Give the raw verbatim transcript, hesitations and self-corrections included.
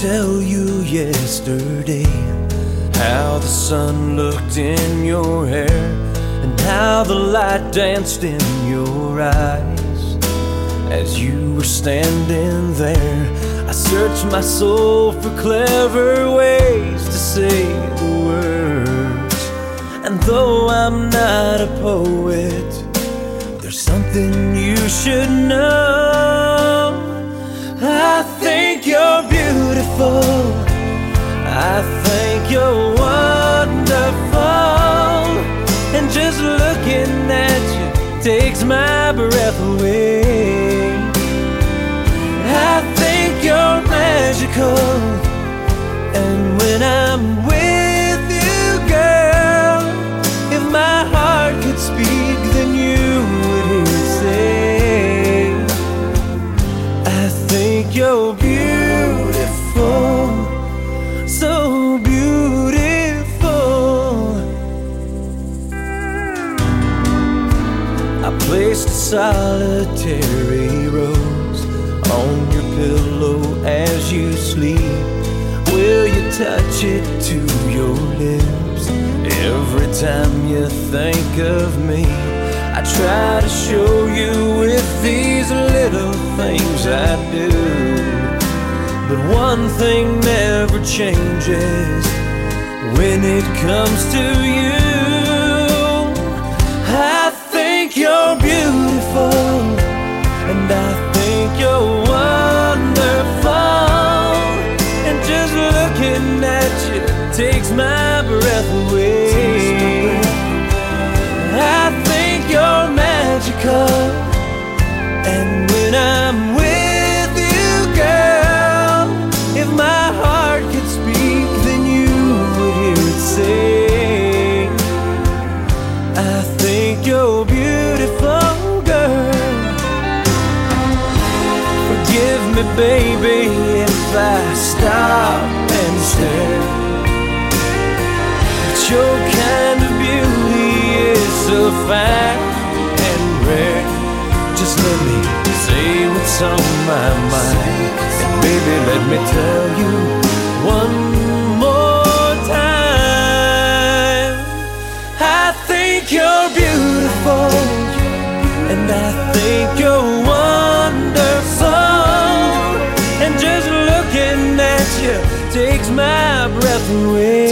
tell you yesterday how the sun looked in your hair and how the light danced in your eyes as you were standing there. I searched my soul for clever ways to say the words, and though I'm not a poet, there's something you should know. I think you're beautiful, I think you're wonderful, and just looking at you takes my breath away. I think you're magical, and when I'm with you, girl, if my heart could speak, then you would hear it say, I think you're beautiful, so beautiful. I placed a solitary rose on your pillow as you sleep. Will you touch it to your lips every time you think of me? I try to show you with these little things I do, but one thing never changes when it comes to you. I think you're beautiful, and I think you're wonderful, and just looking at you takes my breath away. I think you're magical, and when I'm with you, girl, if my heart could speak, then you would hear it say, I think you're beautiful, girl. Forgive me, baby, if I stop and stare, but your kind of beauty is so fine and rare. Just let me say what's on my mind, and baby, let me tell you one more time. I think you're beautiful, and I think you're wonderful, and just looking at you takes my breath away.